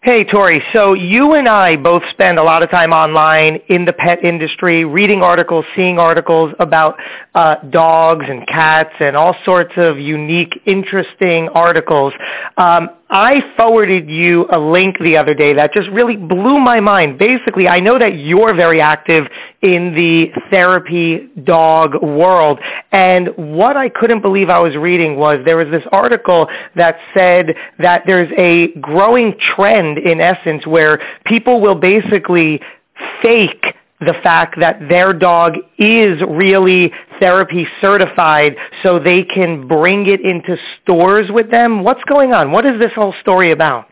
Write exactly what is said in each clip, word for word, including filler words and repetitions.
Hey, Tori. So you and I both spend a lot of time online in the pet industry, reading articles, seeing articles about uh, dogs and cats and all sorts of unique, interesting articles. Um, I forwarded you a link the other day that just really blew my mind. Basically, I know that you're very active in the therapy dog world, and what I couldn't believe I was reading was there was this article that said that there's a growing trend, in essence, where people will basically fake the fact that their dog is really therapy certified so they can bring it into stores with them. What's going on? What is this whole story about?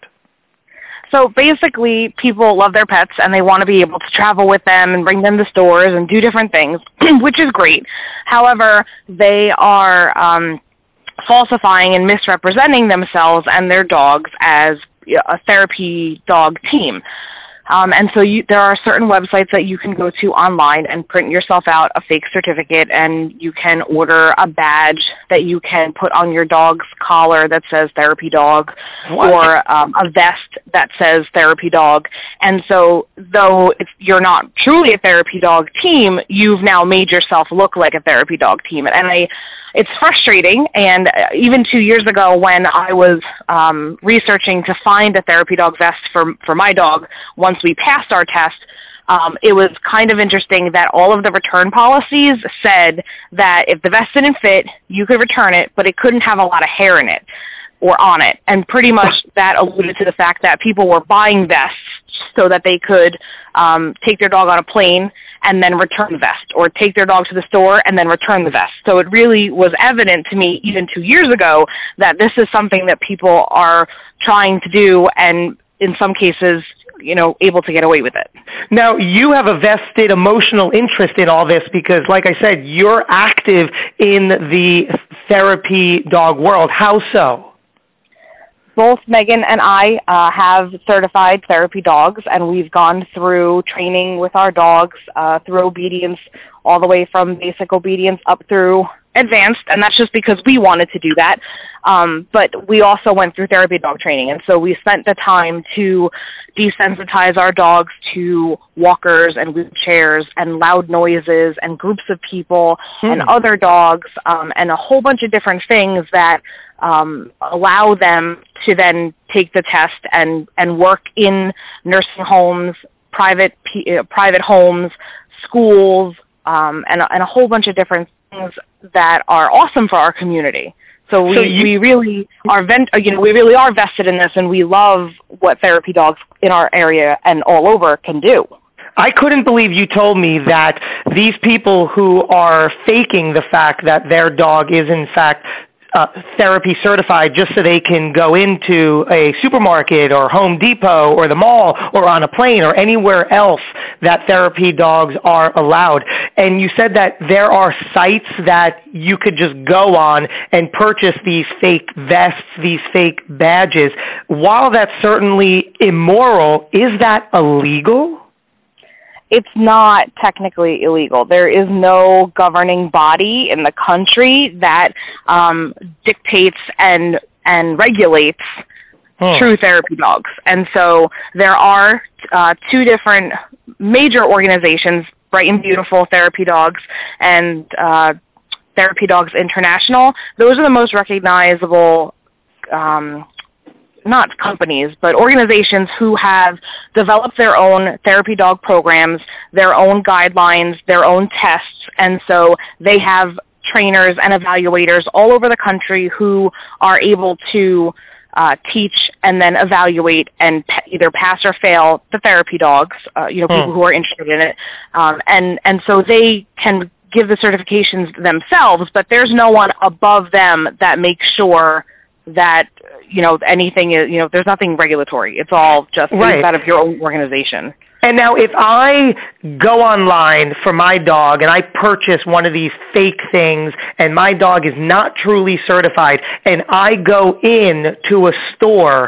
So basically, people love their pets and they want to be able to travel with them and bring them to stores and do different things, which is great. However, they are um, falsifying and misrepresenting themselves and their dogs as a therapy dog team. Um, and so you, there are certain websites that you can go to online and print yourself out a fake certificate, and you can order a badge that you can put on your dog's collar that says therapy dog, what? or um, a vest that says therapy dog. And so though if you're not truly a therapy dog team, you've now made yourself look like a therapy dog team. And I, it's frustrating, and even two years ago when I was um, researching to find a therapy dog vest for, for my dog, once we passed our test, um, it was kind of interesting that all of the return policies said that if the vest didn't fit, you could return it, but it couldn't have a lot of hair in it or on it. And pretty much that alluded to the fact that people were buying vests so that they could um, take their dog on a plane and then return the vest, or take their dog to the store and then return the vest. So it really was evident to me even two years ago that this is something that people are trying to do, and in some cases, you know, able to get away with it. Now, you have a vested emotional interest in all this because, like I said, you're active in the therapy dog world. How so? Both Megan and I uh, have certified therapy dogs, and we've gone through training with our dogs uh, through obedience, all the way from basic obedience up through advanced, and that's just because we wanted to do that. Um, but we also went through therapy dog training, and so we spent the time to desensitize our dogs to walkers and wheelchairs and loud noises and groups of people hmm. and other dogs um, and a whole bunch of different things that um, allow them to then take the test and, and work in nursing homes, private uh, private homes, schools, um, and, and a whole bunch of different things that are awesome for our community. So we, so you, we really are vent, you know, we really are vested in this, and we love what therapy dogs in our area and all over can do. I couldn't believe you told me that these people who are faking the fact that their dog is in fact Uh, therapy certified just so they can go into a supermarket or Home Depot or the mall or on a plane or anywhere else that therapy dogs are allowed. And you said that there are sites that you could just go on and purchase these fake vests, these fake badges. While that's certainly immoral, is that illegal? It's not technically illegal. There is no governing body in the country that um, dictates and and regulates hmm. true therapy dogs. And so there are uh, two different major organizations, Bright and Beautiful Therapy Dogs and uh, Therapy Dogs International. Those are the most recognizable um not companies, but organizations who have developed their own therapy dog programs, their own guidelines, their own tests, and so they have trainers and evaluators all over the country who are able to uh, teach and then evaluate and p- either pass or fail the therapy dogs, uh, you know, people hmm. who are interested in it, um, and and so they can give the certifications themselves, but there's no one above them that makes sure that, you know, anything is, you know, there's nothing regulatory. It's all just right. based out of your own organization. And now if I go online for my dog and I purchase one of these fake things and my dog is not truly certified and I go in to a store,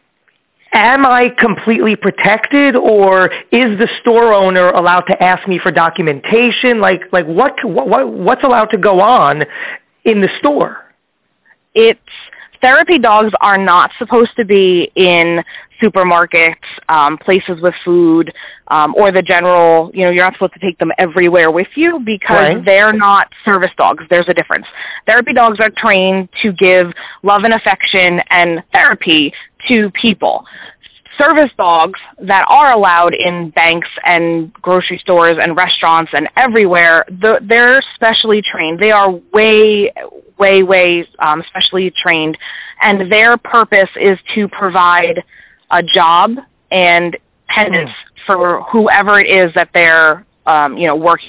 am I completely protected, or is the store owner allowed to ask me for documentation? Like, like what, what what's allowed to go on in the store? It's therapy dogs are not supposed to be in supermarkets, um, places with food, um, or the general, you know, you're not supposed to take them everywhere with you because right. they're not service dogs. There's a difference. Therapy dogs are trained to give love and affection and therapy to people. Service dogs that are allowed in banks and grocery stores and restaurants and everywhere, the, they're specially trained. They are way, way, way um, specially trained, and their purpose is to provide a job and penance mm. for whoever it is that they're, um, you know, working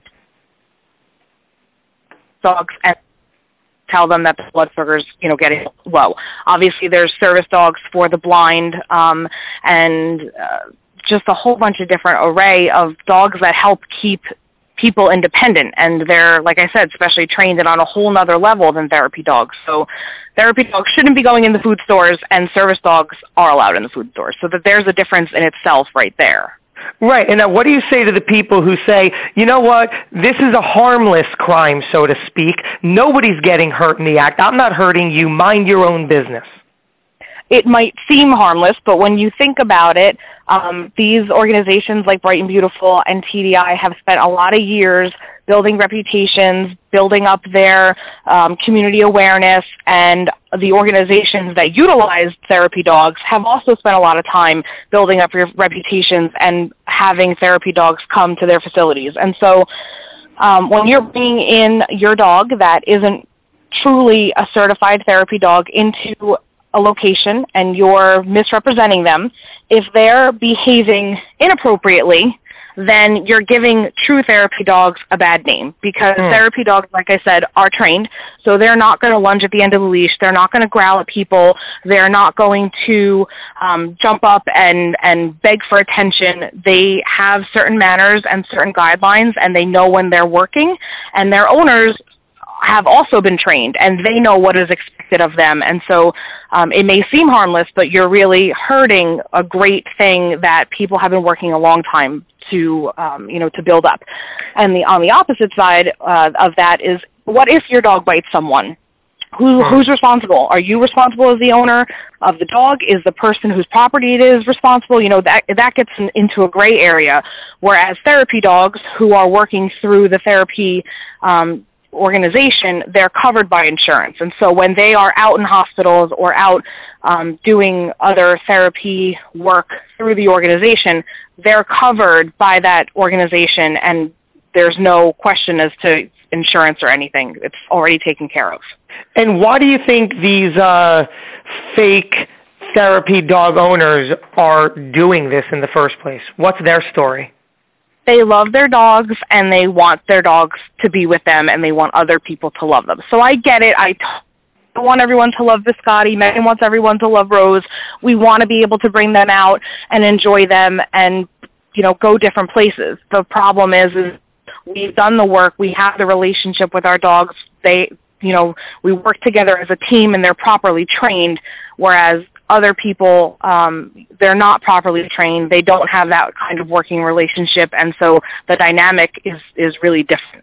dogs and tell them that the blood sugar's, you know, getting low. Obviously, there's service dogs for the blind um, and uh, just a whole bunch of different array of dogs that help keep people independent. And they're, like I said, specially trained and on a whole nother level than therapy dogs. So therapy dogs shouldn't be going in the food stores, and service dogs are allowed in the food stores. So that there's a difference in itself right there. Right. And now what do you say to the people who say, you know what, this is a harmless crime, so to speak. Nobody's getting hurt in the act. I'm not hurting you. Mind your own business. It might seem harmless, but when you think about it, um, these organizations like Bright and Beautiful and T D I have spent a lot of years building reputations, building up their um, community awareness, and the organizations that utilize therapy dogs have also spent a lot of time building up your reputations and having therapy dogs come to their facilities. And so um, when you're bringing in your dog that isn't truly a certified therapy dog into a location and you're misrepresenting them, if they're behaving inappropriately, then you're giving true therapy dogs a bad name because mm. therapy dogs, like I said, are trained. So they're not going to lunge at the end of the leash. They're not going to growl at people. They're not going to um, jump up and, and beg for attention. They have certain manners and certain guidelines, and they know when they're working, and their owners have also been trained, and they know what is expected of them. And so um, it may seem harmless, but you're really hurting a great thing that people have been working a long time to, um, you know, to build up. And the on the opposite side uh, of that is, what if your dog bites someone? Who, who's responsible? Are you responsible as the owner of the dog? Is the person whose property it is responsible? You know, that that gets in, into a gray area, whereas therapy dogs who are working through the therapy um, organization, they're covered by insurance. And so when they are out in hospitals or out um, doing other therapy work through the organization, they're covered by that organization, and there's no question as to insurance or anything. It's already taken care of. And why do you think these uh, fake therapy dog owners are doing this in the first place? What's their story? They love their dogs, and they want their dogs to be with them, and they want other people to love them. So I get it. I t- want everyone to love Biscotti. Megan wants everyone to love Rose. We want to be able to bring them out and enjoy them and, you know, go different places. The problem is, is we've done the work. We have the relationship with our dogs. They, you know, we work together as a team, and they're properly trained, whereas other people, um, they're not properly trained. They don't have that kind of working relationship, and so the dynamic is, is really different.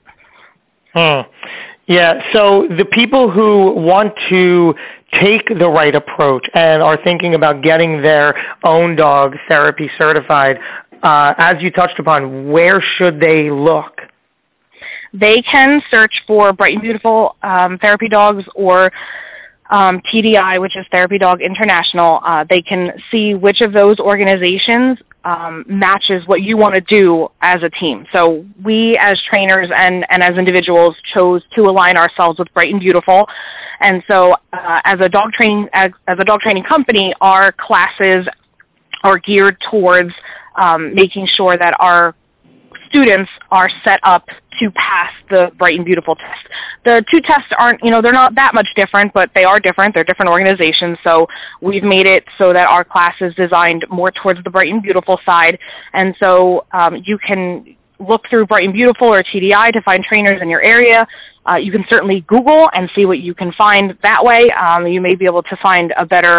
Hmm. Yeah, so the people who want to take the right approach and are thinking about getting their own dog therapy certified, uh, as you touched upon, where should they look? They can search for Bright and Beautiful um, Therapy Dogs or Um, T D I, which is Therapy Dog International. Uh, they can see which of those organizations um, matches what you want to do as a team. So we as trainers and, and as individuals chose to align ourselves with Bright and Beautiful. And so uh, as a dog training as, as a dog training company, our classes are geared towards um, making sure that our students are set up to pass the Bright and Beautiful test. The two tests aren't, you know, they're not that much different, but they are different. They're different organizations, so we've made it so that our class is designed more towards the Bright and Beautiful side. And so um, you can look through Bright and Beautiful or T D I to find trainers in your area. Uh, you can certainly Google and see what you can find that way. Um, you may be able to find a better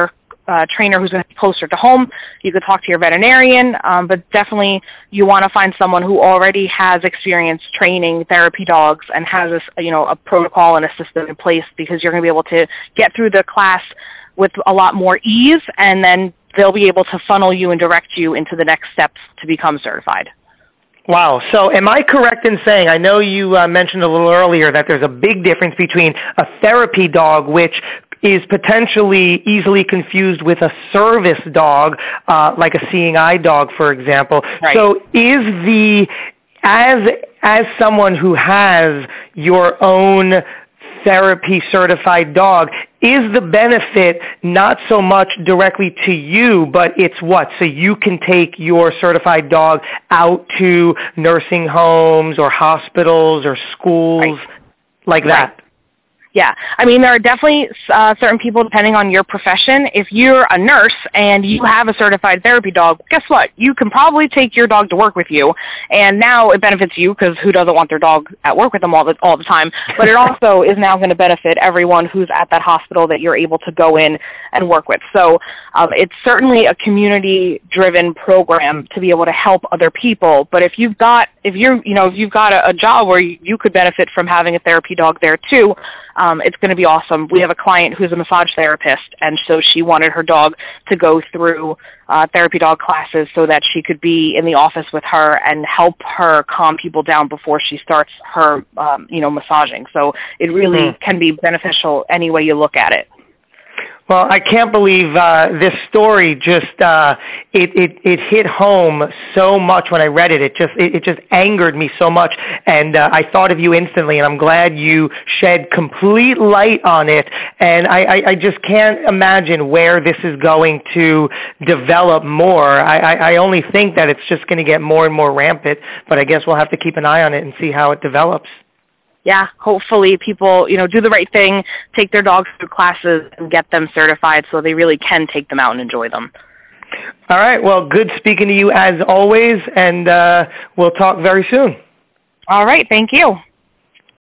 uh, trainer who's going to be closer to home. You could talk to your veterinarian, um, but definitely you want to find someone who already has experience training therapy dogs and has a, you know, a protocol and a system in place, because you're going to be able to get through the class with a lot more ease, and then they'll be able to funnel you and direct you into the next steps to become certified. Wow. So am I correct in saying, I know you uh, mentioned a little earlier that there's a big difference between a therapy dog, which is potentially easily confused with a service dog, uh, like a seeing eye dog, for example. Right. So is the, as, as someone who has your own therapy certified dog, is the benefit not so much directly to you, but it's what? So you can take your certified dog out to nursing homes or hospitals or schools, right. like that? Right. Yeah. I mean, there are definitely uh, certain people, depending on your profession. If you're a nurse and you have a certified therapy dog, guess what? You can probably take your dog to work with you. And now it benefits you, because who doesn't want their dog at work with them all the, all the time? But it also is now going to benefit everyone who's at that hospital that you're able to go in and work with. So um, it's certainly a community-driven program to be able to help other people. But if you've got, if you're, you know, if you've got a, a job where you, you could benefit from having a therapy dog there too, Um, it's going to be awesome. We have a client who's a massage therapist, and so she wanted her dog to go through uh, therapy dog classes so that she could be in the office with her and help her calm people down before she starts her, um, you know, massaging. So it really mm-hmm. can be beneficial any way you look at it. Well, I can't believe uh, this story just uh, it, it it hit home so much when I read it. It just it, it just angered me so much, and uh, I thought of you instantly. And I'm glad you shed complete light on it. And I, I, I just can't imagine where this is going to develop more. I, I, I only think that it's just going to get more and more rampant. But I guess we'll have to keep an eye on it and see how it develops. Yeah, hopefully people, you know, do the right thing, take their dogs through classes and get them certified so they really can take them out and enjoy them. All right. Well, good speaking to you as always, and uh, we'll talk very soon. All right. Thank you.